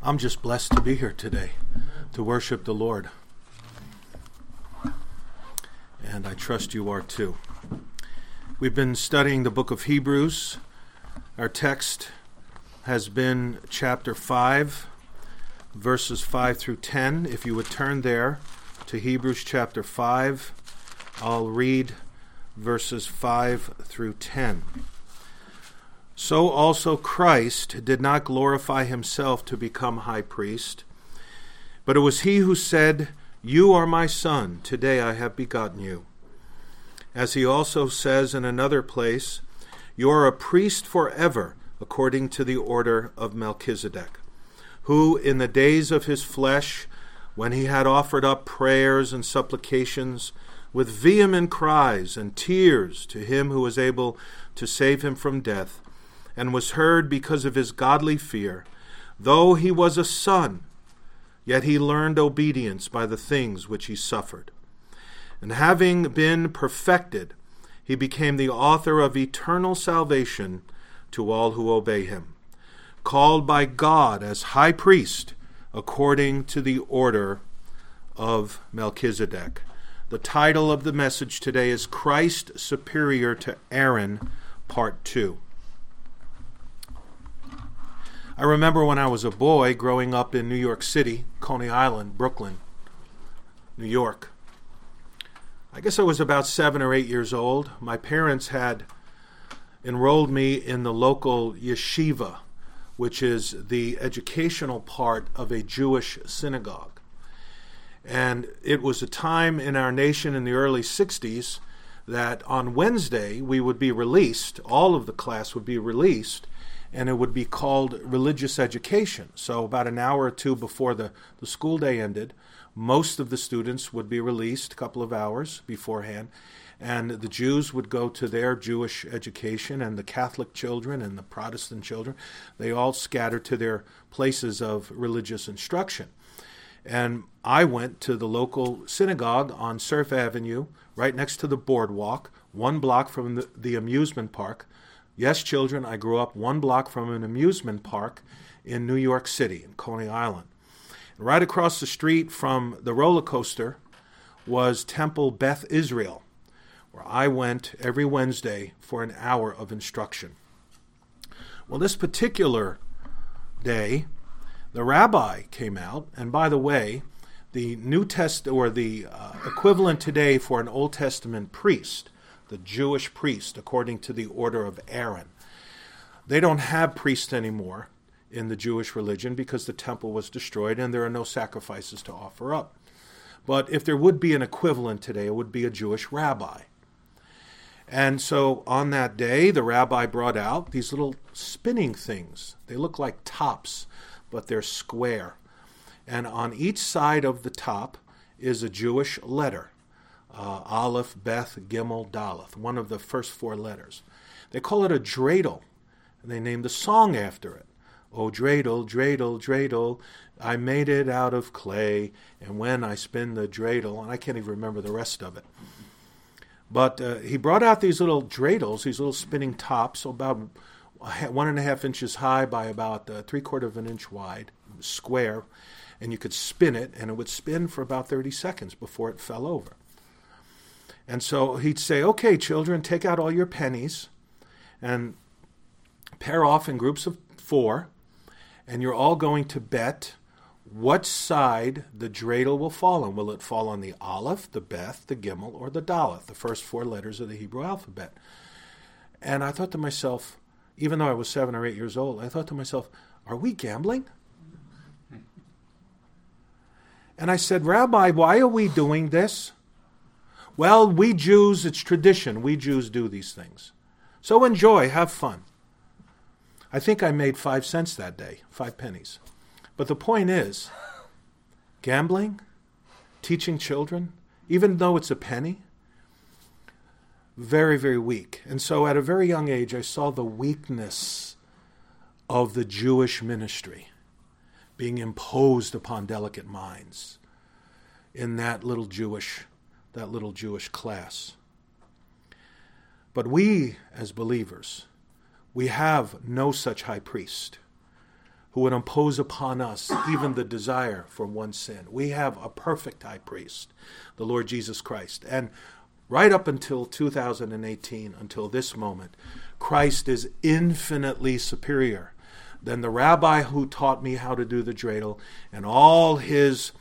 I'm just blessed to be here today to worship the Lord. And I trust you are too. We've been studying the book of Hebrews. Our text has been chapter 5, verses 5 through 10. If you would turn there to Hebrews chapter 5, I'll read verses 5 through 10. So also Christ did not glorify himself to become high priest, but it was he who said, "You are my son, today I have begotten you." As he also says in another place, "You are a priest forever, according to the order of Melchizedek, who in the days of his flesh, when he had offered up prayers and supplications with vehement cries and tears to him who was able to save him from death, and was heard because of his godly fear, though he was a son, yet he learned obedience by the things which he suffered. And having been perfected, he became the author of eternal salvation to all who obey him, called by God as high priest according to the order of Melchizedek." The title of the message today is Christ Superior to Aaron, Part 2. I remember when I was a boy growing up in New York City, Coney Island, Brooklyn, New York. I guess I was about 7 or 8 years old. My parents had enrolled me in the local yeshiva, which is the educational part of a Jewish synagogue. And it was a time in our nation in the early 60s that on Wednesday we would be released, all of the class would be released, and it would be called religious education. So about an hour or two before the school day ended, most of the students would be released a couple of hours beforehand, and the Jews would go to their Jewish education, and the Catholic children and the Protestant children, they all scattered to their places of religious instruction. And I went to the local synagogue on Surf Avenue, right next to the boardwalk, 1 block from the amusement park. Yes, children, I grew up 1 block from an amusement park in New York City, in Coney Island. And right across the street from the roller coaster was Temple Beth Israel, where I went every Wednesday for an hour of instruction. Well, this particular day, the rabbi came out, and by the way, the New Testament, or the equivalent today for an Old Testament priest, the Jewish priest, according to the order of Aaron. They don't have priests anymore in the Jewish religion because the temple was destroyed and there are no sacrifices to offer up. But if there would be an equivalent today, it would be a Jewish rabbi. And so on that day, the rabbi brought out these little spinning things. They look like tops, but they're square. And on each side of the top is a Jewish letter. Aleph, Beth, Gimel, Daleth, one of the first 4 letters. They call it a dreidel, and they named the song after it. "Oh, dreidel, dreidel, dreidel, I made it out of clay, and when I spin the dreidel," and I can't even remember the rest of it. But he brought out these little dreidels, these little spinning tops, about 1.5 inches high by about 3/4 of an inch wide, square, and you could spin it, and it would spin for about 30 seconds before it fell over. And so he'd say, "Okay, children, take out all your pennies and pair off in groups of 4, and you're all going to bet what side the dreidel will fall on. Will it fall on the Aleph, the Beth, the Gimel, or the Daleth, the first 4 letters of the Hebrew alphabet?" And I thought to myself, even though I was 7 or 8 years old, I thought to myself, are we gambling? And I said, "Rabbi, why are we doing this?" "Well, we Jews, it's tradition. We Jews do these things. So enjoy, have fun." I think I made 5 cents that day, 5 pennies. But the point is, gambling, teaching children, even though it's a penny, very, very weak. And so at a very young age, I saw the weakness of the Jewish ministry being imposed upon delicate minds in that little Jewish class. But we, as believers, we have no such high priest. who would impose upon us even the desire for one sin. We have a perfect high priest, the Lord Jesus Christ. And right up until 2018, until this moment, Christ is infinitely superior than the rabbi who taught me how to do the dreidel and all his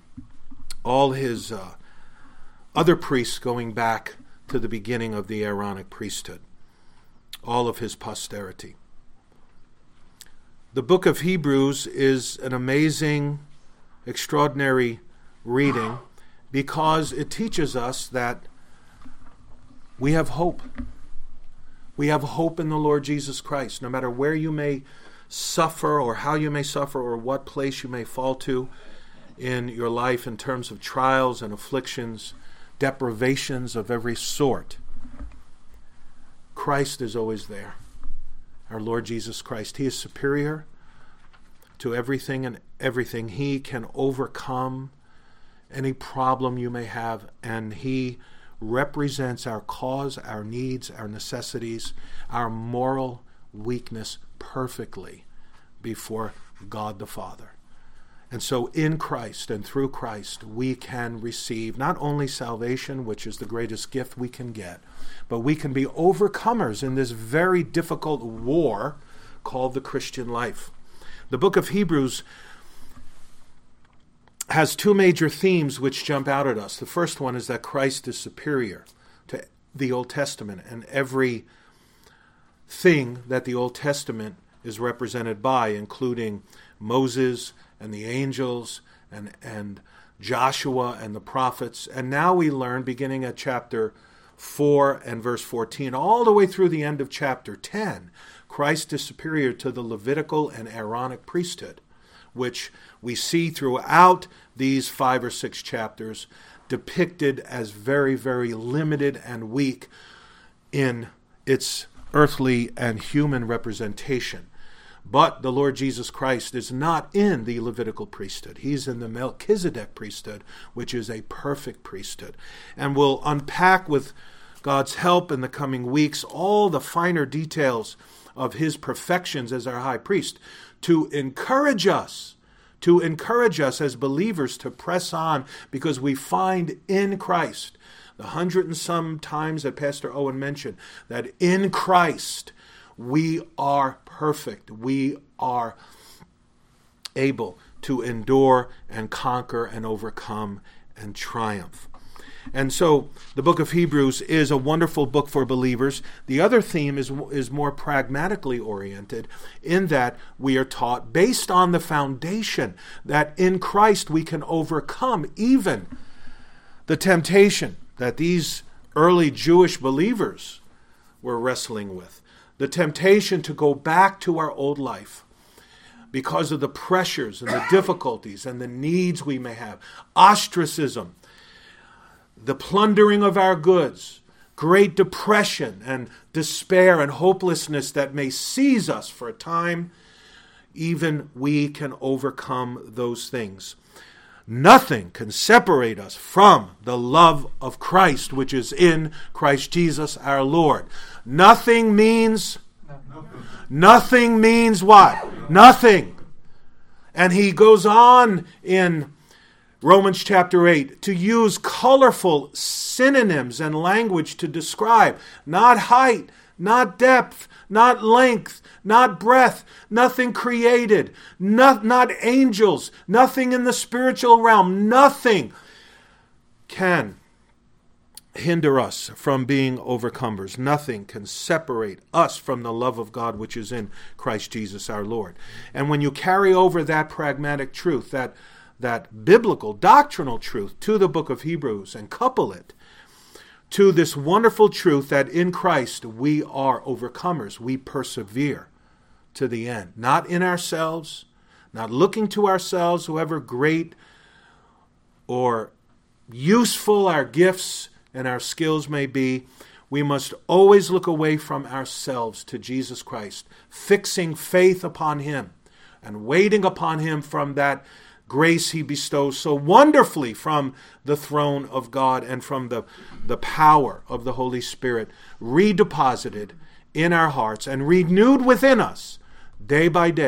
other priests going back to the beginning of the Aaronic priesthood, all of his posterity. The book of Hebrews is an amazing, extraordinary reading because it teaches us that we have hope. We have hope in the Lord Jesus Christ. No matter where you may suffer or how you may suffer or what place you may fall to in your life in terms of trials and afflictions, deprivations of every sort, Christ is always there. Our Lord Jesus Christ. He is superior to everything and everything. He can overcome any problem you may have, and He represents our cause, our needs, our necessities, our moral weakness perfectly before God the Father. And so in Christ and through Christ, we can receive not only salvation, which is the greatest gift we can get, but we can be overcomers in this very difficult war called the Christian life. The book of Hebrews has two major themes which jump out at us. The first one is that Christ is superior to the Old Testament and every thing that the Old Testament is represented by, including Moses and the angels and Joshua and the prophets. And now we learn, beginning at chapter 4 and verse 14, all the way through the end of chapter 10, Christ is superior to the Levitical and Aaronic priesthood, which we see throughout these 5 or 6 chapters depicted as very, very limited and weak in its earthly and human representation. But the Lord Jesus Christ is not in the Levitical priesthood. He's in the Melchizedek priesthood, which is a perfect priesthood. And we'll unpack with God's help in the coming weeks all the finer details of his perfections as our high priest to encourage us as believers to press on, because we find in Christ, the 100 and some times that Pastor Owen mentioned, that in Christ we are perfect. We are able to endure and conquer and overcome and triumph. And so the book of Hebrews is a wonderful book for believers. The other theme is more pragmatically oriented, in that we are taught, based on the foundation, that in Christ we can overcome even the temptation that these early Jewish believers were wrestling with. The temptation to go back to our old life because of the pressures and the difficulties and the needs we may have. Ostracism, the plundering of our goods, great depression and despair and hopelessness that may seize us for a time. Even we can overcome those things. Nothing can separate us from the love of Christ, which is in Christ Jesus our Lord. Nothing means what? Nothing. And he goes on in Romans chapter 8 to use colorful synonyms and language to describe not height, not depth, not length, not breadth, nothing created, not angels, nothing in the spiritual realm, nothing can hinder us from being overcomers. Nothing can separate us from the love of God which is in Christ Jesus our Lord. And when you carry over that pragmatic truth, that biblical, doctrinal truth to the book of Hebrews and couple it to this wonderful truth that in Christ we are overcomers, we persevere to the end. Not in ourselves, not looking to ourselves, however great or useful our gifts and our skills may be. We must always look away from ourselves to Jesus Christ, fixing faith upon him and waiting upon him from that grace he bestows so wonderfully from the throne of God and from the power of the Holy Spirit redeposited in our hearts and renewed within us day by day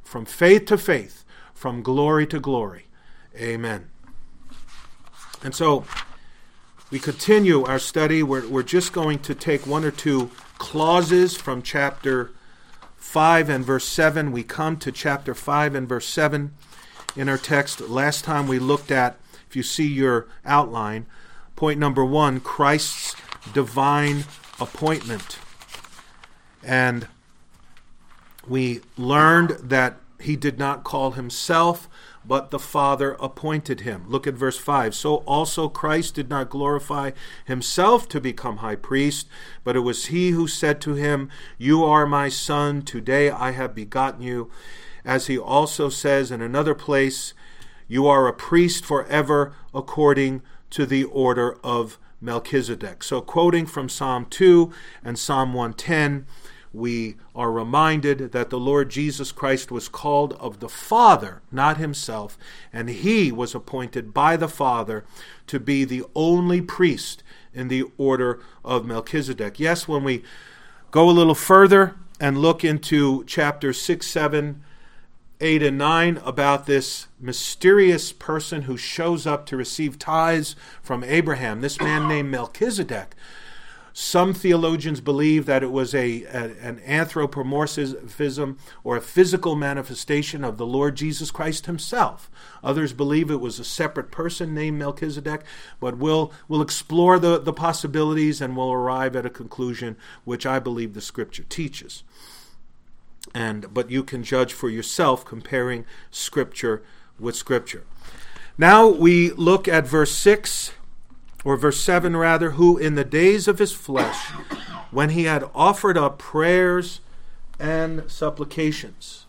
from faith to faith, from glory to glory. Amen. And so we continue our study. We're just going to take one or two clauses from chapter 5 and verse 7. We come to chapter 5 and verse 7 in our text. Last time we looked at, if you see your outline, point number 1, Christ's divine appointment. And we learned that he did not call himself, but the Father appointed him. Look at verse 5. So also Christ did not glorify himself to become high priest, but it was he who said to him, "You are my son, today I have begotten you." As he also says in another place, "You are a priest forever according to the order of Melchizedek." So quoting from Psalm 2 and Psalm 110, we are reminded that the Lord Jesus Christ was called of the Father, not himself, and he was appointed by the Father to be the only priest in the order of Melchizedek. Yes, when we go a little further and look into chapters 6, 7, 8, and 9 about this mysterious person who shows up to receive tithes from Abraham, this man named Melchizedek, some theologians believe that it was an anthropomorphism or a physical manifestation of the Lord Jesus Christ himself. Others believe it was a separate person named Melchizedek, but we'll explore the possibilities and we'll arrive at a conclusion which I believe the Scripture teaches. But you can judge for yourself comparing Scripture with Scripture. Now we look at verse 6. Or verse 7 rather, who in the days of his flesh, when he had offered up prayers and supplications.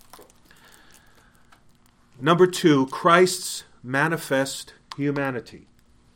Number 2, Christ's manifest humanity.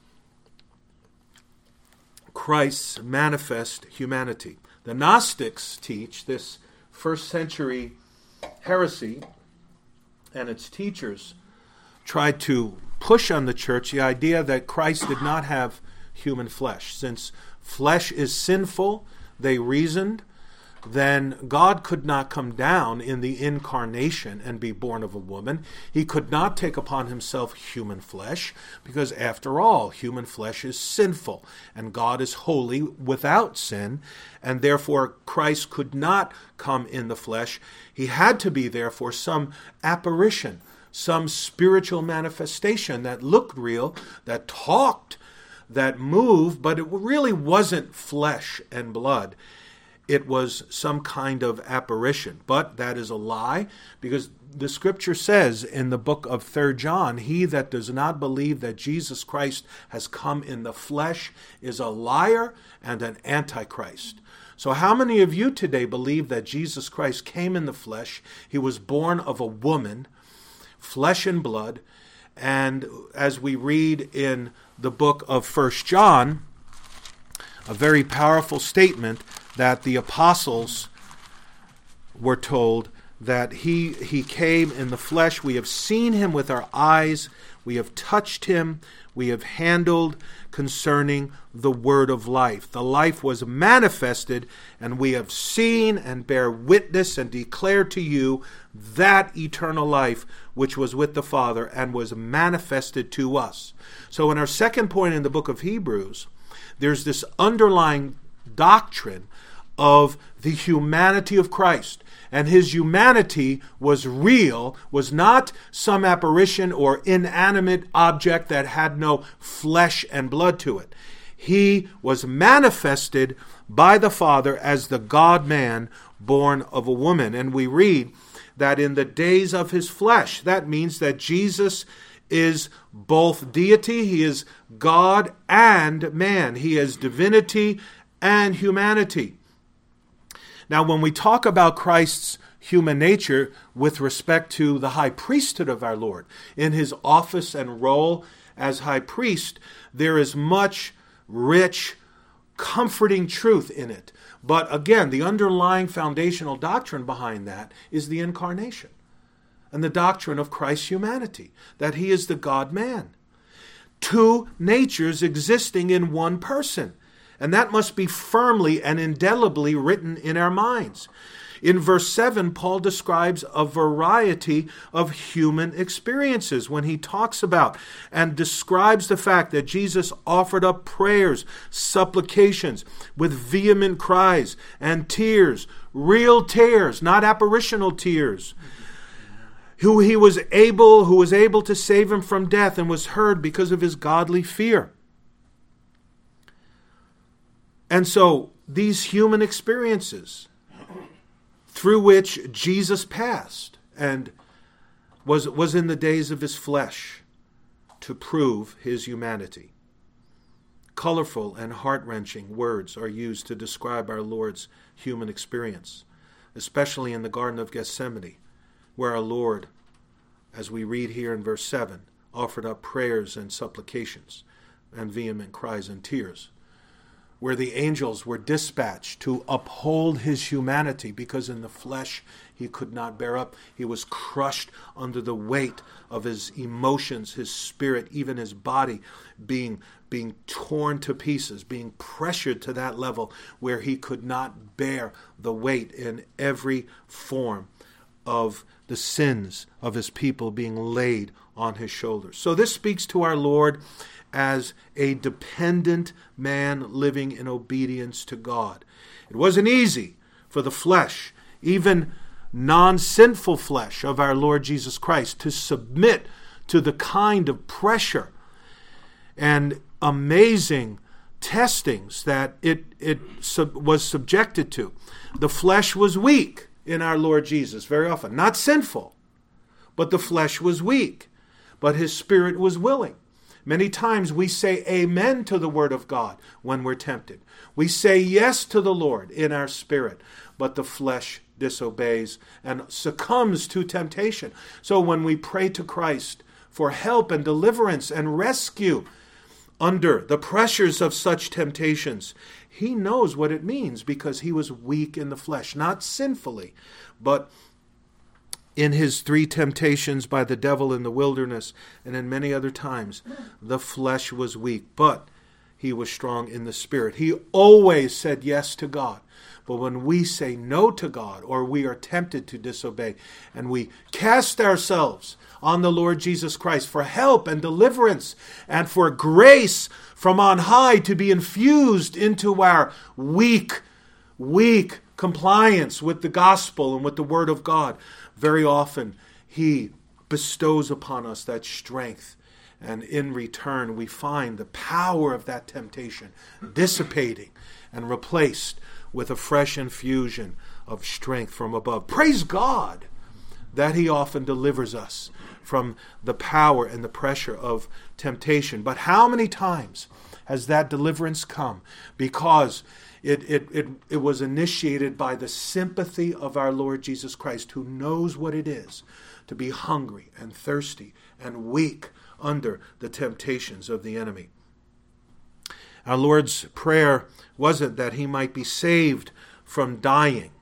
Christ's manifest humanity. The Gnostics teach this first century heresy, and its teachers tried to push on the church the idea that Christ did not have human flesh. Since flesh is sinful, they reasoned, then God could not come down in the incarnation and be born of a woman. He could not take upon himself human flesh, because after all, human flesh is sinful, and God is holy without sin, and therefore Christ could not come in the flesh. He had to be, therefore, some apparition, some spiritual manifestation that looked real, that talked, that moved, but it really wasn't flesh and blood. It was some kind of apparition. But that is a lie, because the Scripture says in the book of 3 John, he that does not believe that Jesus Christ has come in the flesh is a liar and an antichrist. So how many of you today believe that Jesus Christ came in the flesh? He was born of a woman, flesh and blood, and as we read in the book of 1 John, a very powerful statement that the apostles were told that he came in the flesh. We have seen him with our eyes, we have touched him, we have handled concerning the word of life. The life was manifested, and we have seen and bear witness and declare to you that eternal life which was with the Father and was manifested to us. So in our second point in the book of Hebrews, there's this underlying doctrine of the humanity of Christ. And his humanity was real, was not some apparition or inanimate object that had no flesh and blood to it. He was manifested by the Father as the God-man born of a woman. And we read that in the days of his flesh, that means that Jesus is both deity, he is God and man. He is divinity and humanity. Now, when we talk about Christ's human nature with respect to the high priesthood of our Lord, in his office and role as high priest, there is much rich, comforting truth in it. But again, the underlying foundational doctrine behind that is the incarnation and the doctrine of Christ's humanity, that he is the God-man. Two natures existing in one person. And that must be firmly and indelibly written in our minds. In verse 7, Paul describes a variety of human experiences when he talks about and describes the fact that Jesus offered up prayers, supplications with vehement cries and tears, real tears, not apparitional tears. Who was able to save him from death and was heard because of his godly fear. And so these human experiences through which Jesus passed and was in the days of his flesh to prove his humanity. Colorful and heart-wrenching words are used to describe our Lord's human experience, especially in the Garden of Gethsemane, where our Lord, as we read here in verse 7, offered up prayers and supplications and vehement cries and tears, where the angels were dispatched to uphold his humanity because in the flesh he could not bear up. He was crushed under the weight of his emotions, his spirit, even his body being torn to pieces, being pressured to that level where he could not bear the weight in every form of the sins of his people being laid on his shoulders. So this speaks to our Lord as a dependent man living in obedience to God. It wasn't easy for the flesh, even non-sinful flesh of our Lord Jesus Christ, to submit to the kind of pressure and amazing testings that it was subjected to. The flesh was weak in our Lord Jesus very often. Not sinful, but the flesh was weak. But his spirit was willing. Many times we say amen to the word of God when we're tempted. We say yes to the Lord in our spirit, but the flesh disobeys and succumbs to temptation. So when we pray to Christ for help and deliverance and rescue under the pressures of such temptations, he knows what it means because he was weak in the flesh, not sinfully, but in his 3 temptations by the devil in the wilderness and in many other times, the flesh was weak, but he was strong in the spirit. He always said yes to God. But when we say no to God, or we are tempted to disobey, and we cast ourselves on the Lord Jesus Christ for help and deliverance and for grace from on high to be infused into our weak compliance with the gospel and with the word of God, very often he bestows upon us that strength. And in return, we find the power of that temptation dissipating and replaced with a fresh infusion of strength from above. Praise God that he often delivers us from the power and the pressure of temptation. But how many times has that deliverance come? Because it was initiated by the sympathy of our Lord Jesus Christ, who knows what it is to be hungry and thirsty and weak under the temptations of the enemy. Our Lord's prayer wasn't that he might be saved from dying,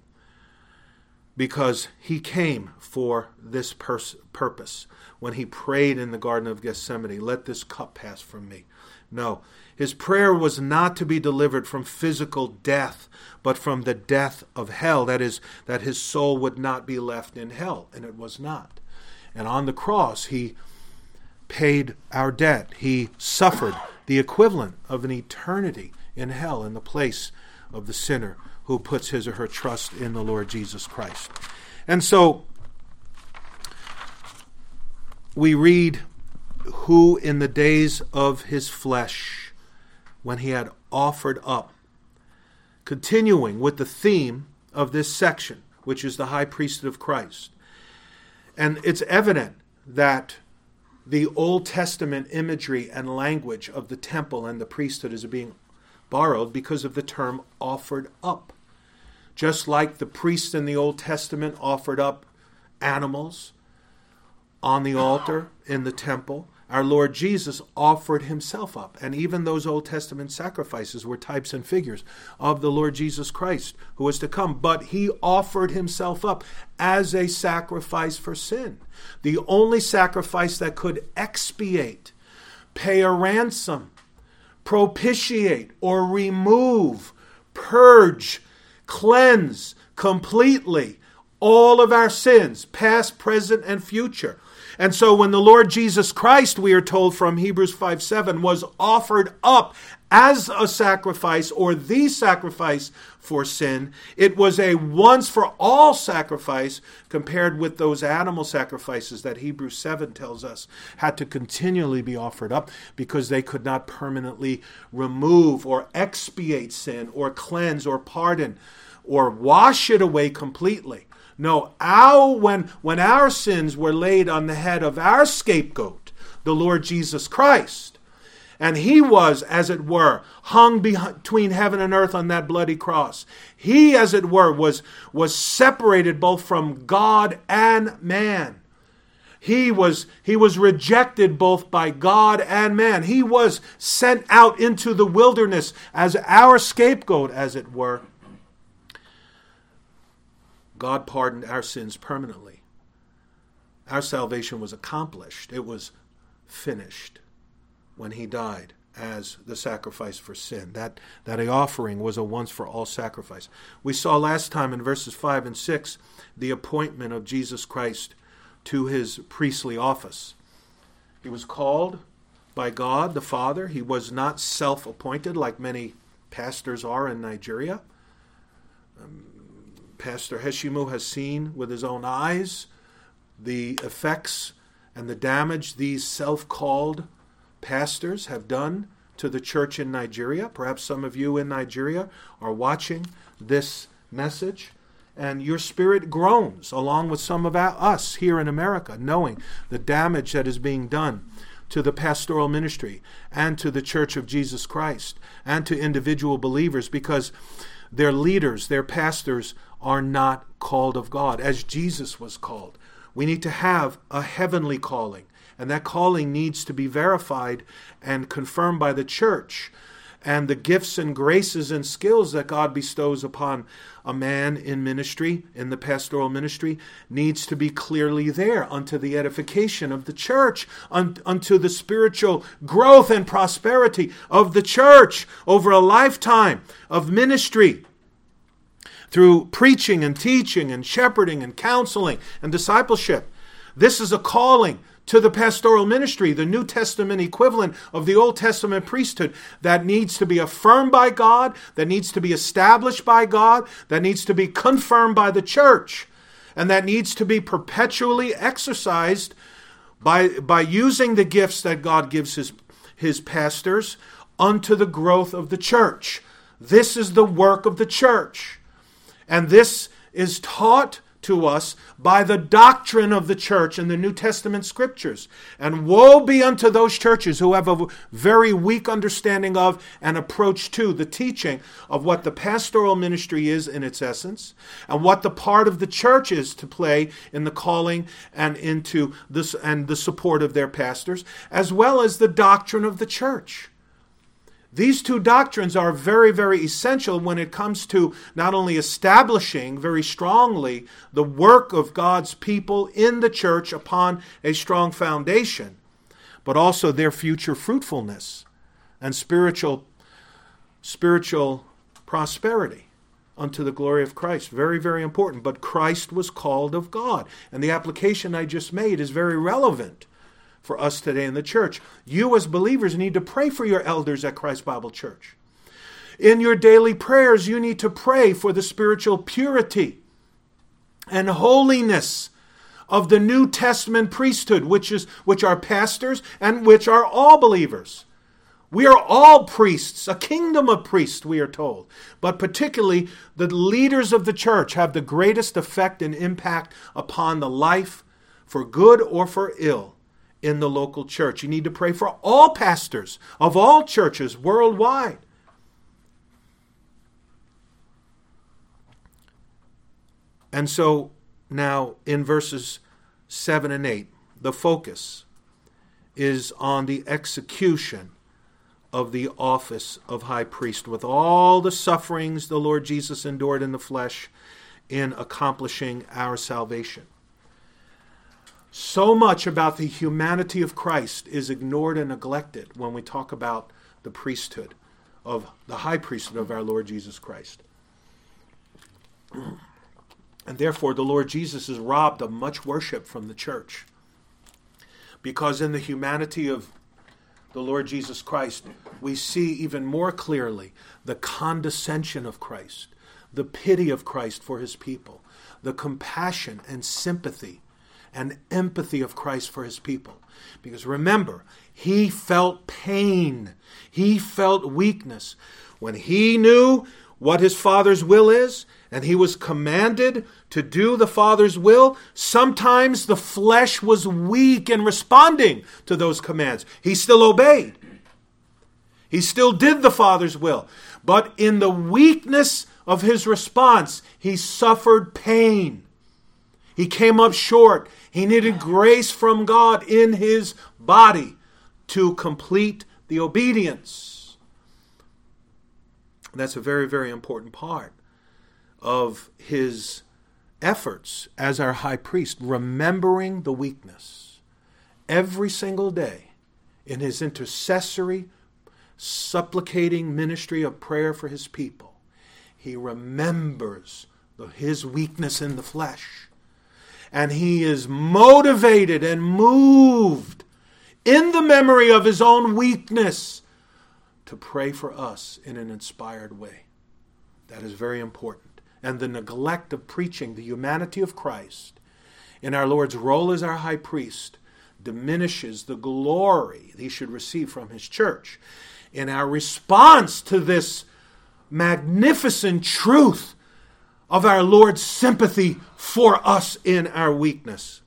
because he came for this purpose. When he prayed in the Garden of Gethsemane, let this cup pass from me. No, his prayer was not to be delivered from physical death, but from the death of hell. That is, that his soul would not be left in hell, and it was not. And on the cross, he paid our debt. He suffered the equivalent of an eternity in hell in the place of the sinner who puts his or her trust in the Lord Jesus Christ. And so we read who in the days of his flesh, when he had offered up, continuing with the theme of this section, which is the high priesthood of Christ. And it's evident that the Old Testament imagery and language of the temple and the priesthood is being borrowed because of the term offered up. Just like the priests in the Old Testament offered up animals on the altar in the temple, our Lord Jesus offered himself up. And even those Old Testament sacrifices were types and figures of the Lord Jesus Christ who was to come. But he offered himself up as a sacrifice for sin. The only sacrifice that could expiate, pay a ransom, propitiate, or remove, purge, cleanse, completely all of our sins, past, present, and future. And so when the Lord Jesus Christ, we are told from Hebrews 5:7, was offered up as a sacrifice, or the sacrifice for sin, it was a once-for-all sacrifice compared with those animal sacrifices that Hebrews 7 tells us had to continually be offered up because they could not permanently remove or expiate sin or cleanse or pardon or wash it away completely. No, when our sins were laid on the head of our scapegoat, the Lord Jesus Christ, and he was, as it were, hung between heaven and earth on that bloody cross. He, as it were, was separated both from God and man. He was rejected both by God and man. He was sent out into the wilderness as our scapegoat, as it were. God pardoned our sins permanently. Our salvation was accomplished. It was finished when he died as the sacrifice for sin. That offering was a once-for-all sacrifice. We saw last time in verses 5 and 6 the appointment of Jesus Christ to his priestly office. He was called by God the Father. He was not self-appointed like many pastors are in Nigeria. Pastor Heshimu has seen with his own eyes the effects and the damage these self-called pastors have done to the church in Nigeria. Perhaps some of you in Nigeria are watching this message, and your spirit groans along with some of us here in America, knowing the damage that is being done to the pastoral ministry and to the Church of Jesus Christ and to individual believers because their leaders, their pastors, are not called of God as Jesus was called. We need to have a heavenly calling, and that calling needs to be verified and confirmed by the church. And the gifts and graces and skills that God bestows upon a man in ministry, in the pastoral ministry, needs to be clearly there unto the edification of the church, unto the spiritual growth and prosperity of the church over a lifetime of ministry. Through preaching and teaching and shepherding and counseling and discipleship. This is a calling to the pastoral ministry, the New Testament equivalent of the Old Testament priesthood that needs to be affirmed by God, that needs to be established by God, that needs to be confirmed by the church, and that needs to be perpetually exercised by using the gifts that God gives his pastors unto the growth of the church. This is the work of the church. And this is taught to us by the doctrine of the church in the New Testament scriptures. And woe be unto those churches who have a very weak understanding of and approach to the teaching of what the pastoral ministry is in its essence, and what the part of the church is to play in the calling and into this and the support of their pastors, as well as the doctrine of the church. These two doctrines are very, very essential when it comes to not only establishing very strongly the work of God's people in the church upon a strong foundation, but also their future fruitfulness and spiritual prosperity unto the glory of Christ. Very, very important. But Christ was called of God. And the application I just made is very relevant for us today in the church. You as believers need to pray for your elders at Christ Bible Church. In your daily prayers, you need to pray for the spiritual purity and holiness of the New Testament priesthood, which are pastors and which are all believers. We are all priests, a kingdom of priests, we are told. But particularly, the leaders of the church have the greatest effect and impact upon the life, for good or for ill, in the local church. You need to pray for all pastors of all churches worldwide. And so now in verses 7 and 8, the focus is on the execution of the office of high priest with all the sufferings the Lord Jesus endured in the flesh in accomplishing our salvation. So much about the humanity of Christ is ignored and neglected when we talk about the priesthood of the high priesthood of our Lord Jesus Christ. And therefore, the Lord Jesus is robbed of much worship from the church. Because in the humanity of the Lord Jesus Christ, we see even more clearly the condescension of Christ, the pity of Christ for his people, the compassion and sympathy and empathy of Christ for his people. Because remember, he felt pain. He felt weakness. When he knew what his Father's will is, and he was commanded to do the Father's will, sometimes the flesh was weak in responding to those commands. He still obeyed. He still did the Father's will. But in the weakness of his response, he suffered pain. He came up short. He needed grace from God in his body to complete the obedience. That's a very, very important part of his efforts as our high priest, remembering the weakness every single day in his intercessory, supplicating ministry of prayer for his people. He remembers his weakness in the flesh, and he is motivated and moved in the memory of his own weakness to pray for us in an inspired way. That is very important. And the neglect of preaching the humanity of Christ in our Lord's role as our high priest diminishes the glory he should receive from his church. In our response to this magnificent truth of our Lord's sympathy for us in our weakness.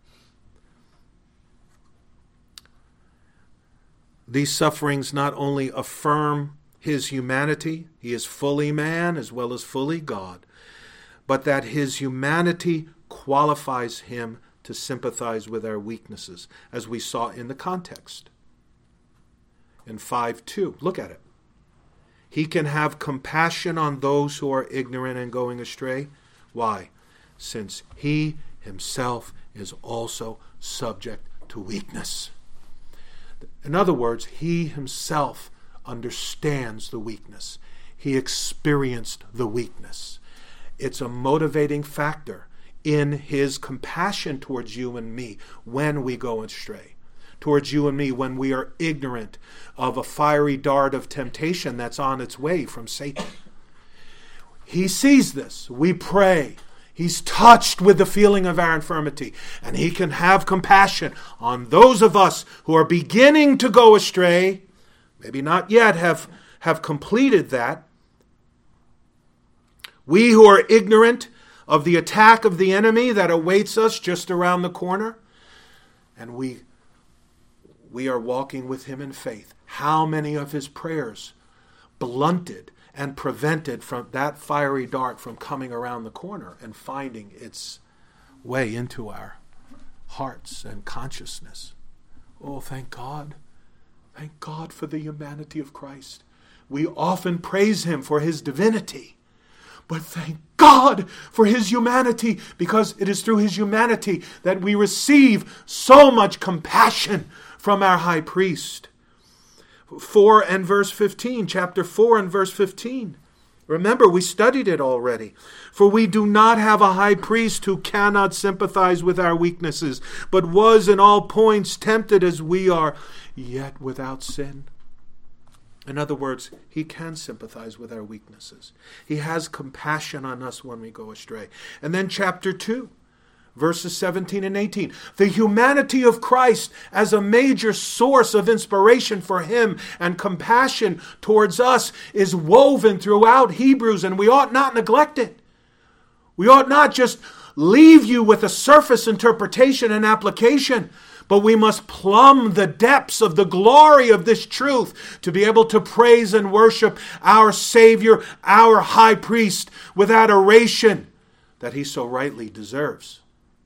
These sufferings not only affirm his humanity, he is fully man as well as fully God, but that his humanity qualifies him to sympathize with our weaknesses, as we saw in the context. In 5:2, look at it. He can have compassion on those who are ignorant and going astray. Why? Since he himself is also subject to weakness. In other words, he himself understands the weakness. He experienced the weakness. It's a motivating factor in his compassion towards you and me when we go astray. Towards you and me when we are ignorant of a fiery dart of temptation that's on its way from Satan. He sees this. We pray. He's touched with the feeling of our infirmity, and he can have compassion on those of us who are beginning to go astray, maybe not yet have completed that. We who are ignorant of the attack of the enemy that awaits us just around the corner, and we are walking with him in faith. How many of his prayers blunted and prevented from that fiery dart from coming around the corner and finding its way into our hearts and consciousness? Oh, thank God. Thank God for the humanity of Christ. We often praise him for his divinity, but thank God for his humanity, because it is through his humanity that we receive so much compassion from our high priest. 4 and verse 15, chapter 4 and verse 15. Remember, we studied it already. For we do not have a high priest who cannot sympathize with our weaknesses, but was in all points tempted as we are, yet without sin. In other words, he can sympathize with our weaknesses. He has compassion on us when we go astray. And then chapter 2. Verses 17 and 18. The humanity of Christ as a major source of inspiration for him and compassion towards us is woven throughout Hebrews, and we ought not neglect it. We ought not just leave you with a surface interpretation and application, but we must plumb the depths of the glory of this truth to be able to praise and worship our Savior, our high priest, with adoration that he so rightly deserves.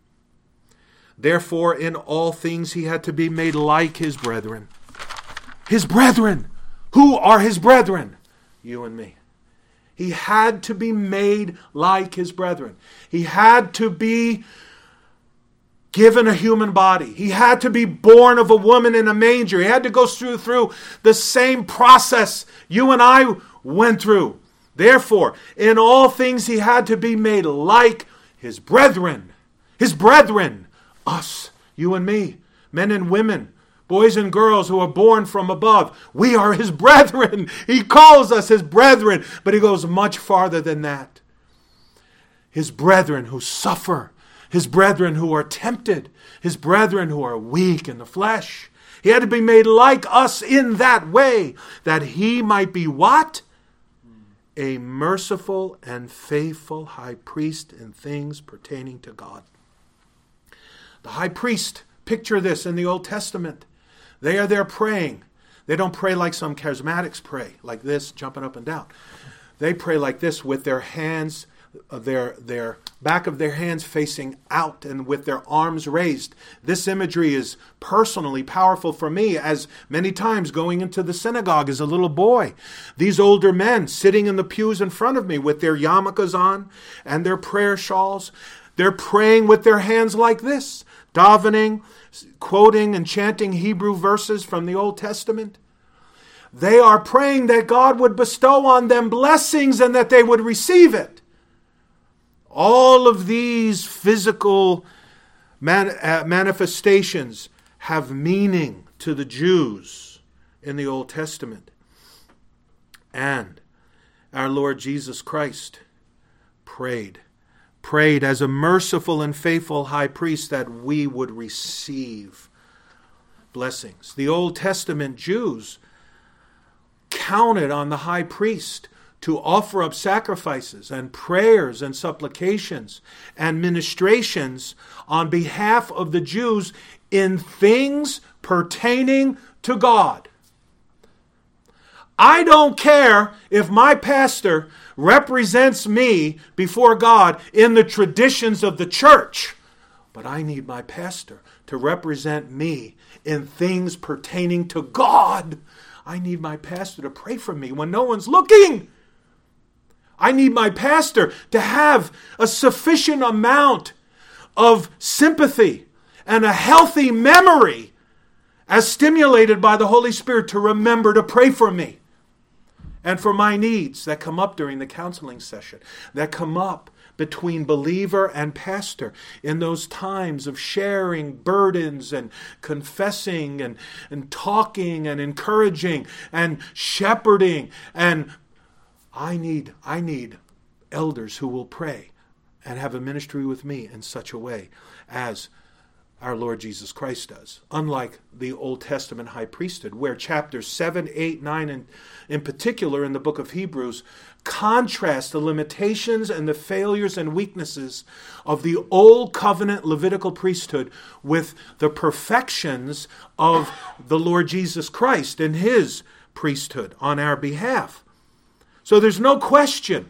Therefore, in all things he had to be made like his brethren. His brethren! Who are his brethren? You and me. He had to be made like his brethren. He had to be given a human body. He had to be born of a woman in a manger. He had to go through the same process you and I went through. Therefore, in all things he had to be made like His brethren. His brethren. Us, you and me, men and women, boys and girls who are born from above. We are His brethren. He calls us His brethren, but He goes much farther than that. His brethren who suffer. His brethren who are tempted. His brethren who are weak in the flesh. He had to be made like us in that way, that He might be what? A merciful and faithful high priest in things pertaining to God. The high priest, picture this in the Old Testament. They are there praying. They don't pray like some charismatics pray, like this, jumping up and down. They pray like this with their hands, their back of their hands facing out and with their arms raised. This imagery is personally powerful for me, as many times going into the synagogue as a little boy. These older men sitting in the pews in front of me with their yarmulkes on and their prayer shawls, they're praying with their hands like this, davening, quoting and chanting Hebrew verses from the Old Testament. They are praying that God would bestow on them blessings and that they would receive it. All of these physical manifestations have meaning to the Jews in the Old Testament. And our Lord Jesus Christ prayed as a merciful and faithful high priest that we would receive blessings. The Old Testament Jews counted on the high priest to offer up sacrifices and prayers and supplications and ministrations on behalf of the Jews in things pertaining to God. I don't care if my pastor represents me before God in the traditions of the church, but I need my pastor to represent me in things pertaining to God. I need my pastor to pray for me when no one's looking. I need my pastor to have a sufficient amount of sympathy and a healthy memory as stimulated by the Holy Spirit to remember to pray for me and for my needs that come up during the counseling session, that come up between believer and pastor in those times of sharing burdens and confessing and talking and encouraging and shepherding. And I need elders who will pray and have a ministry with me in such a way as our Lord Jesus Christ does. Unlike the Old Testament high priesthood, where chapters 7, 8, 9, and in particular in the book of Hebrews, contrast the limitations and the failures and weaknesses of the Old Covenant Levitical priesthood with the perfections of the Lord Jesus Christ and His priesthood on our behalf. So there's no question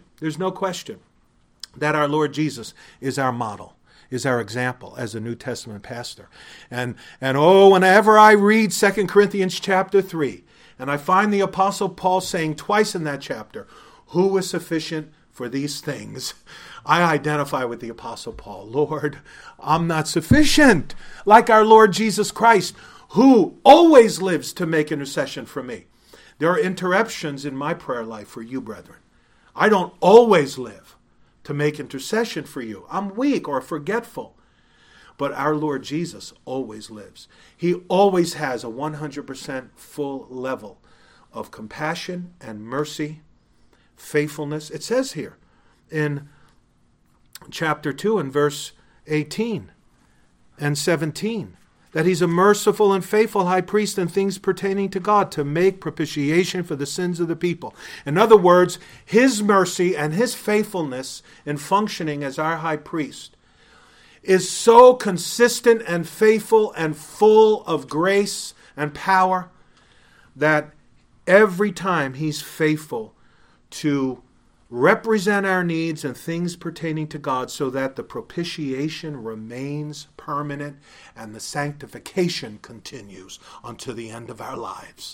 that our Lord Jesus is our model, is our example as a New Testament pastor. And whenever I read 2 Corinthians chapter 3, and I find the Apostle Paul saying twice in that chapter, who is sufficient for these things, I identify with the Apostle Paul. Lord, I'm not sufficient. Like our Lord Jesus Christ, who always lives to make intercession for me. There are interruptions in my prayer life for you, brethren. I don't always live to make intercession for you. I'm weak or forgetful. But our Lord Jesus always lives. He always has a 100% full level of compassion and mercy, faithfulness. It says here in chapter 2 and verse 18 and 17 that He's a merciful and faithful high priest in things pertaining to God to make propitiation for the sins of the people. In other words, His mercy and His faithfulness in functioning as our high priest is so consistent and faithful and full of grace and power that every time He's faithful to represent our needs and things pertaining to God so that the propitiation remains permanent and the sanctification continues unto the end of our lives.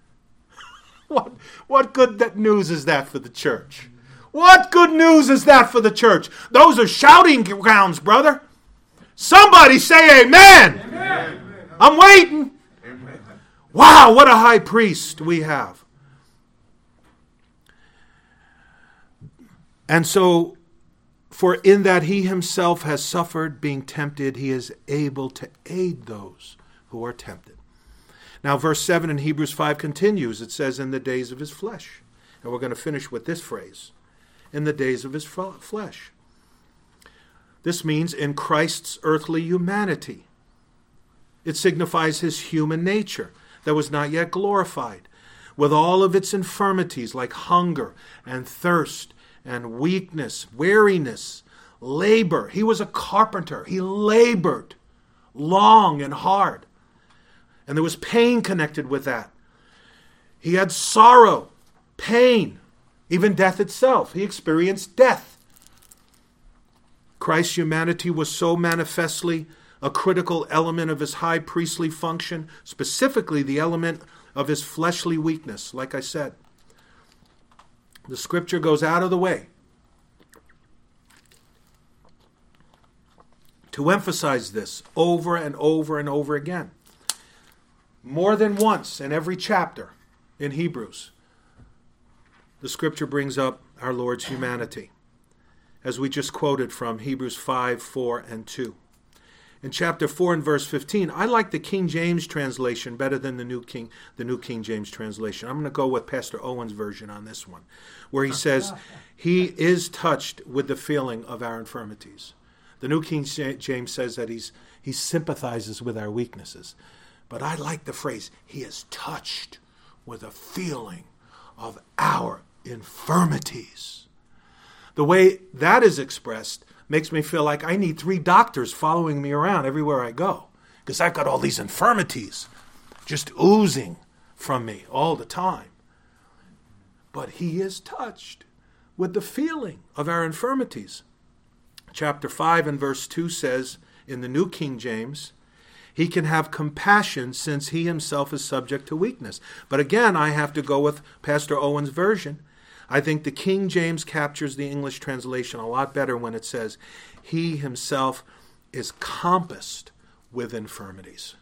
What good news is that for the church? What good news is that for the church? Those are shouting grounds, brother. Somebody say amen. Amen. I'm waiting. Amen. Wow, what a high priest we have. And so For in that he himself has suffered being tempted, he is able to aid those who are tempted. Now, verse 7 in Hebrews 5 continues. It says, in the days of his flesh. And we're going to finish with this phrase, in the days of his flesh. This means in Christ's earthly humanity. It signifies his human nature that was not yet glorified, with all of its infirmities like hunger and thirst and weakness, weariness, labor. He was a carpenter. He labored long and hard. And there was pain connected with that. He had sorrow, pain, even death itself. He experienced death. Christ's humanity was so manifestly a critical element of his high priestly function, specifically the element of his fleshly weakness, like I said. The scripture goes out of the way to emphasize this over and over and over again. More than once in every chapter in Hebrews, the scripture brings up our Lord's humanity, as we just quoted from Hebrews 5, 4, and 2. In chapter 4 and verse 15, I like the King James translation better than the New King James translation. I'm going to go with Pastor Owen's version on this one, where he says, he is touched with the feeling of our infirmities. The New King James says that he sympathizes with our weaknesses. But I like the phrase, he is touched with a feeling of our infirmities. The way that is expressed makes me feel like I need 3 doctors following me around everywhere I go, because I've got all these infirmities just oozing from me all the time. But he is touched with the feeling of our infirmities. Chapter 5 and verse 2 says, in the New King James, he can have compassion since he himself is subject to weakness. But again, I have to go with Pastor Owen's version. I think the King James captures the English translation a lot better when it says, he himself is compassed with infirmities.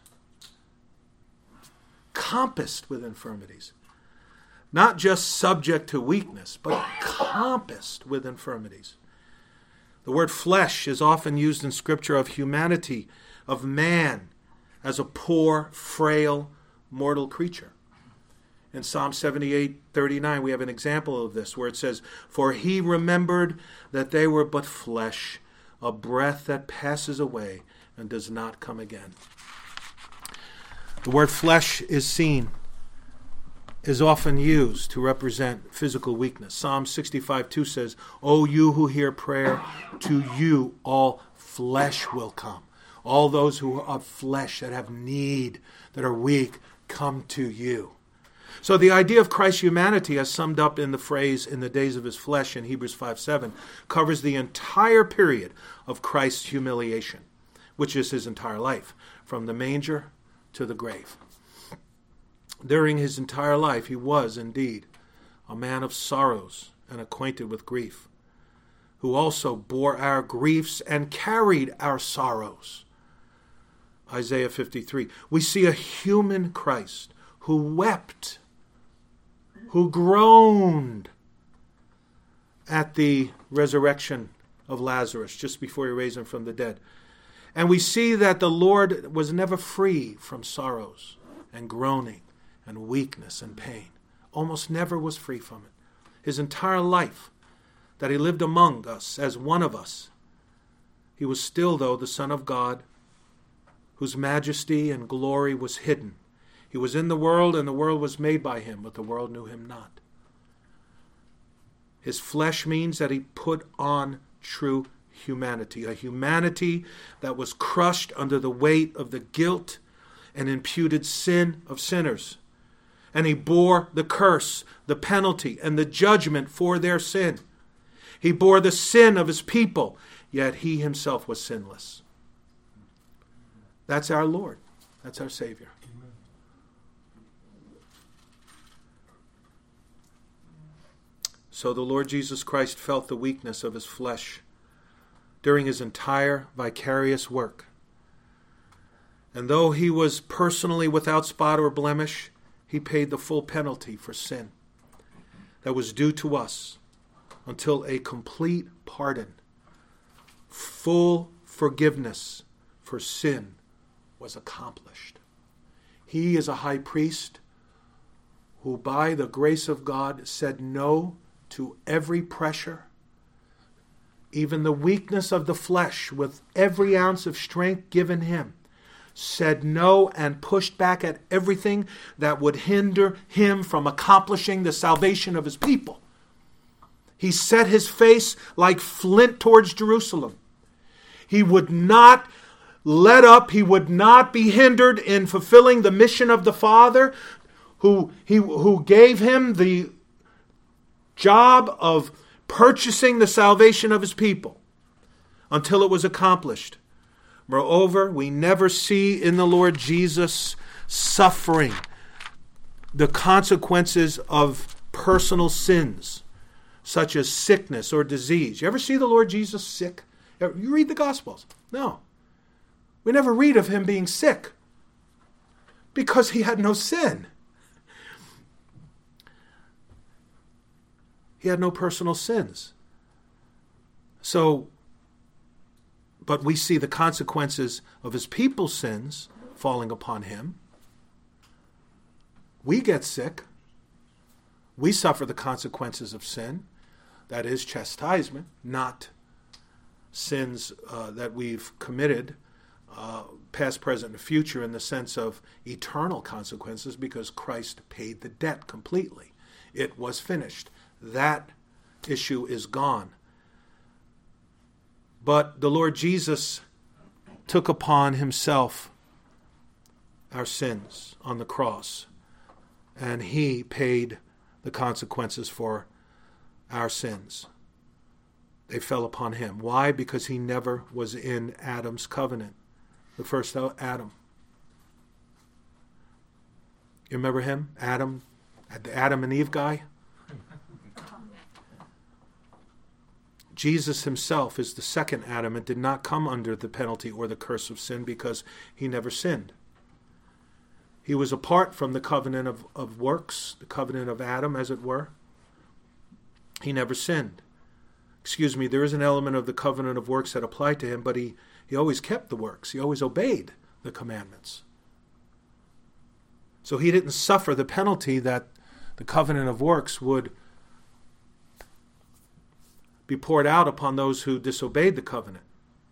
Compassed with infirmities. Not just subject to weakness, but compassed with infirmities. The word flesh is often used in Scripture of humanity, of man, as a poor, frail, mortal creature. In Psalm 78:39, we have an example of this where it says, for he remembered that they were but flesh, a breath that passes away and does not come again. The word flesh is often used to represent physical weakness. Psalm 65:2 says, O you who hear prayer, to you all flesh will come. All those who are flesh, that have need, that are weak, come to you. So the idea of Christ's humanity, as summed up in the phrase, in the days of his flesh in Hebrews 5:7, covers the entire period of Christ's humiliation, which is his entire life, from the manger to the grave. During his entire life, he was indeed a man of sorrows and acquainted with grief, who also bore our griefs and carried our sorrows. Isaiah 53. We see a human Christ who wept, who groaned at the resurrection of Lazarus just before he raised him from the dead. And we see that the Lord was never free from sorrows and groaning and weakness and pain. Almost never was free from it. His entire life that he lived among us as one of us, he was still, though, the Son of God, whose majesty and glory was hidden. He was in the world, and the world was made by him, but the world knew him not. His flesh means that he put on true humanity, a humanity that was crushed under the weight of the guilt and imputed sin of sinners. And he bore the curse, the penalty, and the judgment for their sin. He bore the sin of his people, yet he himself was sinless. That's our Lord. That's our Savior. So the Lord Jesus Christ felt the weakness of his flesh during his entire vicarious work. And though he was personally without spot or blemish, he paid the full penalty for sin that was due to us until a complete pardon full forgiveness for sin was accomplished. He is a high priest who by the grace of God said no to every pressure, even the weakness of the flesh with every ounce of strength given him, said no and pushed back at everything that would hinder him from accomplishing the salvation of his people. He set his face like flint towards Jerusalem. He would not let up. He would not be hindered in fulfilling the mission of the Father who gave him the job of purchasing the salvation of his people until it was accomplished. Moreover, we never see in the Lord Jesus suffering the consequences of personal sins, such as sickness or disease. You ever see the Lord Jesus sick? You read the Gospels. No. We never read of him being sick because he had no sin. He had no personal sins. But we see the consequences of his people's sins falling upon him. We get sick. We suffer the consequences of sin. That is chastisement, not sins that we've committed, past, present, and future, in the sense of eternal consequences, because Christ paid the debt completely. It was finished. That issue is gone. But the Lord Jesus took upon himself our sins on the cross, and he paid the consequences for our sins. They fell upon him. Why? Because he never was in Adam's covenant, the first Adam. You remember him? Adam, the Adam and Eve guy? Jesus himself is the second Adam and did not come under the penalty or the curse of sin because he never sinned. He was apart from the covenant of works, the covenant of Adam, as it were. He never sinned. There is an element of the covenant of works that applied to him, but he always kept the works. He always obeyed the commandments. So he didn't suffer the penalty that the covenant of works would be poured out upon those who disobeyed the covenant.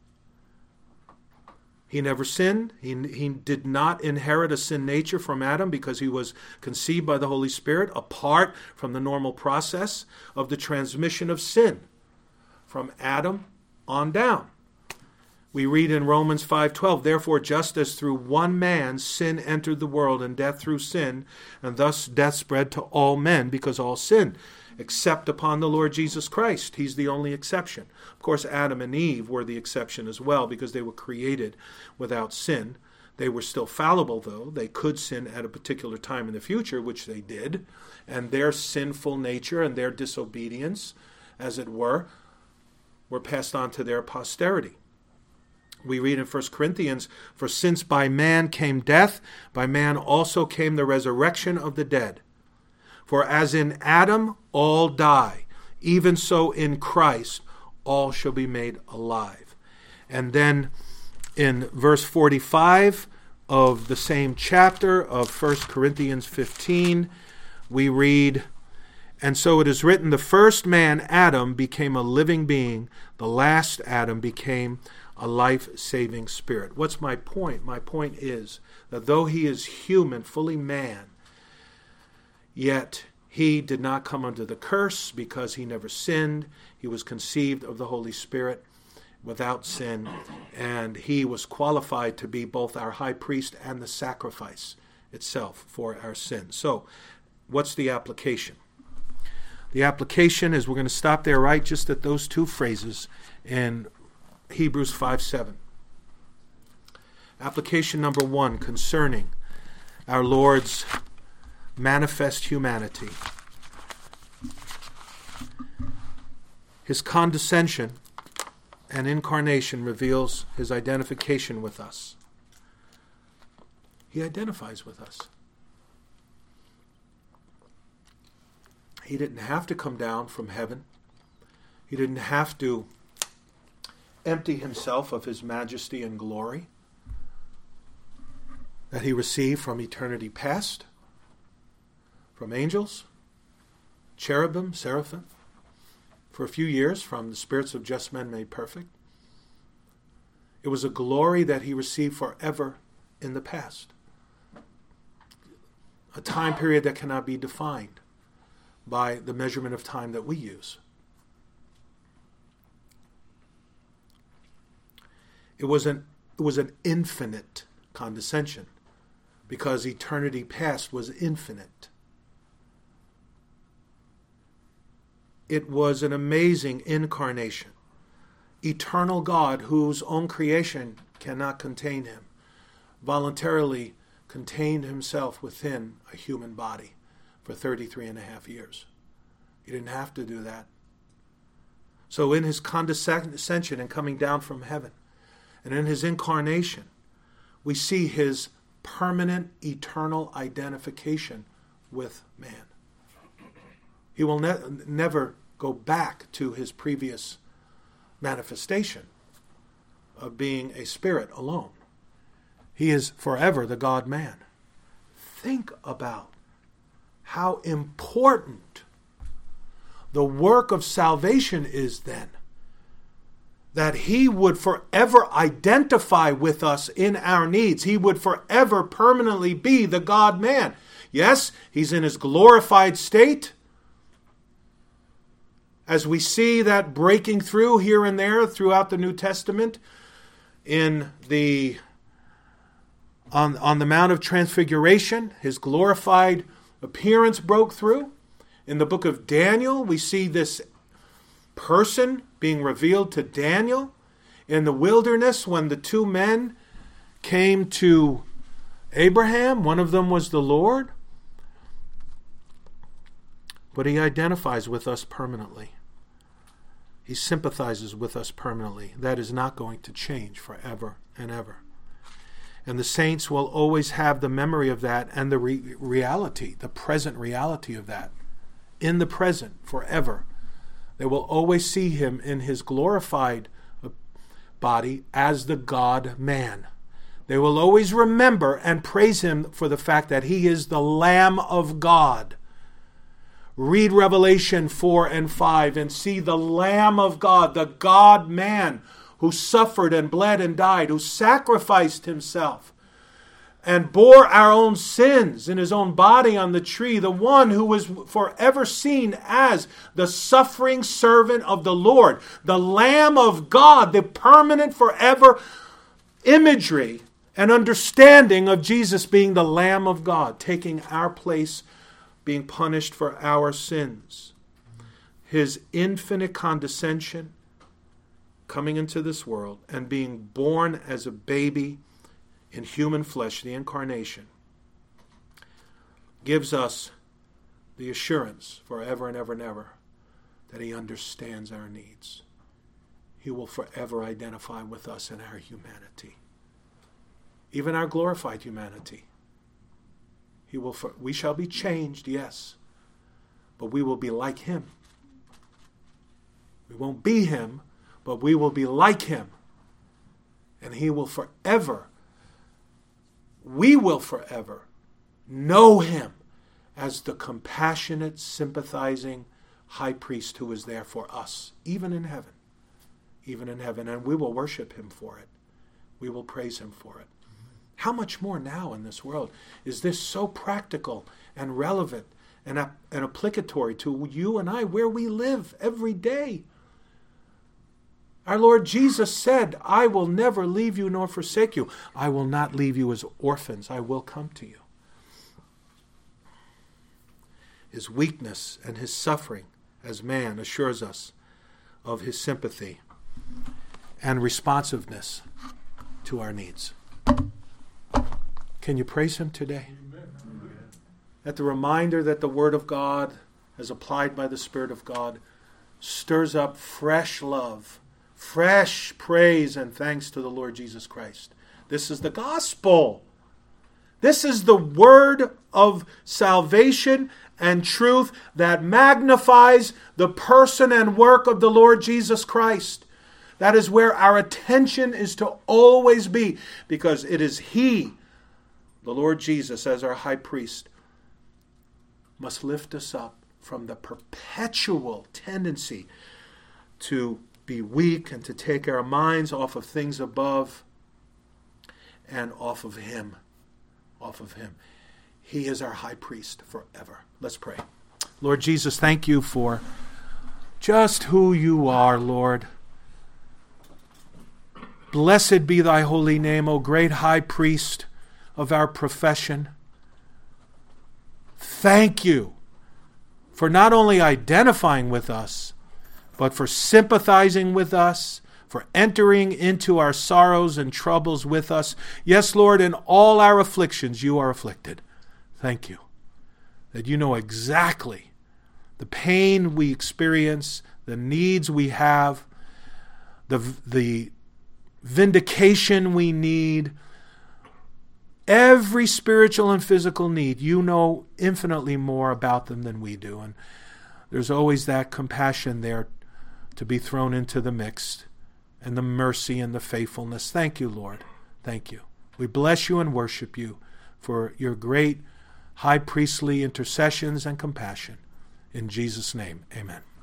He never sinned. He did not inherit a sin nature from Adam because he was conceived by the Holy Spirit apart from the normal process of the transmission of sin from Adam on down. We read in Romans 5:12, therefore just as through one man sin entered the world and death through sin, and thus death spread to all men because all sinned, except upon the Lord Jesus Christ. He's the only exception. Of course, Adam and Eve were the exception as well because they were created without sin. They were still fallible, though. They could sin at a particular time in the future, which they did, and their sinful nature and their disobedience, as it were passed on to their posterity. We read in 1 Corinthians, for since by man came death, by man also came the resurrection of the dead. For as in Adam all die, even so in Christ all shall be made alive. And then in verse 45 of the same chapter of 1 Corinthians 15, we read, and so it is written, the first man, Adam, became a living being. The last Adam became a life-saving spirit. What's my point? My point is that though he is human, fully man, yet he did not come under the curse because he never sinned. He was conceived of the Holy Spirit without sin, and he was qualified to be both our high priest and the sacrifice itself for our sins. So, what's the application? The application is, we're going to stop there right just at those two phrases in Hebrews 5:7. Application number 1 concerning our Lord's manifest humanity. His condescension and incarnation reveals his identification with us. He identifies with us. He didn't have to come down from heaven. He didn't have to empty himself of his majesty and glory that he received from eternity past, from angels, cherubim, seraphim, for a few years from the spirits of just men made perfect. It was a glory that he received forever in the past. A time period that cannot be defined by the measurement of time that we use. It was an infinite condescension because eternity past was infinite. It was an amazing incarnation. Eternal God, whose own creation cannot contain him, voluntarily contained himself within a human body for 33 and a half years. He didn't have to do that. So in his condescension and coming down from heaven, and in his incarnation, we see his permanent, eternal identification with man. He will never go back to his previous manifestation of being a spirit alone. He is forever the God-man. Think about how important the work of salvation is then. That he would forever identify with us in our needs. He would forever permanently be the God-man. Yes, he's in his glorified state. As we see that breaking through here and there throughout the New Testament, on the Mount of Transfiguration, his glorified appearance broke through. In the book of Daniel, we see this person being revealed to Daniel in the wilderness when the two men came to Abraham. One of them was the Lord. But he identifies with us permanently. He sympathizes with us permanently. That is not going to change forever and ever. And the saints will always have the memory of that and the reality, the present reality of that. In the present, forever. They will always see him in his glorified body as the God-man. They will always remember and praise him for the fact that he is the Lamb of God. Read Revelation 4 and 5 and see the Lamb of God, the God-man who suffered and bled and died, who sacrificed himself and bore our own sins in his own body on the tree, the one who was forever seen as the suffering servant of the Lord, the Lamb of God, the permanent forever imagery and understanding of Jesus being the Lamb of God, taking our place, being punished for our sins. His infinite condescension, coming into this world and being born as a baby in human flesh, the incarnation, gives us the assurance forever and ever and ever that he understands our needs. He will forever identify with us in our humanity, even our glorified humanity. We shall be changed, yes, but we will be like him. We won't be him, but we will be like him. And we will forever know him as the compassionate, sympathizing high priest who is there for us, even in heaven. Even in heaven. And we will worship him for it. We will praise him for it. How much more now in this world is this so practical and relevant and applicatory to you and I, where we live every day? Our Lord Jesus said, I will never leave you nor forsake you. I will not leave you as orphans. I will come to you. His weakness and his suffering as man assures us of his sympathy and responsiveness to our needs. Can you praise him today? Amen. That the reminder that the Word of God, as applied by the Spirit of God, stirs up fresh love, fresh praise and thanks to the Lord Jesus Christ. This is the gospel. This is the word of salvation and truth that magnifies the person and work of the Lord Jesus Christ. That is where our attention is to always be, because it is He, the Lord Jesus, as our high priest, must lift us up from the perpetual tendency to be weak and to take our minds off of things above and off of Him. Off of Him. He is our high priest forever. Let's pray. Lord Jesus, thank you for just who you are, Lord. Blessed be thy holy name, O great high priest of our profession. Thank you for not only identifying with us, but for sympathizing with us, for entering into our sorrows and troubles with us. Yes, Lord, in all our afflictions you are afflicted. Thank you that you know exactly the pain we experience, the needs we have, the vindication we need, every spiritual and physical need. You know infinitely more about them than we do. And there's always that compassion there to be thrown into the mix, and the mercy and the faithfulness. Thank you, Lord. Thank you. We bless you and worship you for your great high priestly intercessions and compassion. In Jesus' name, amen.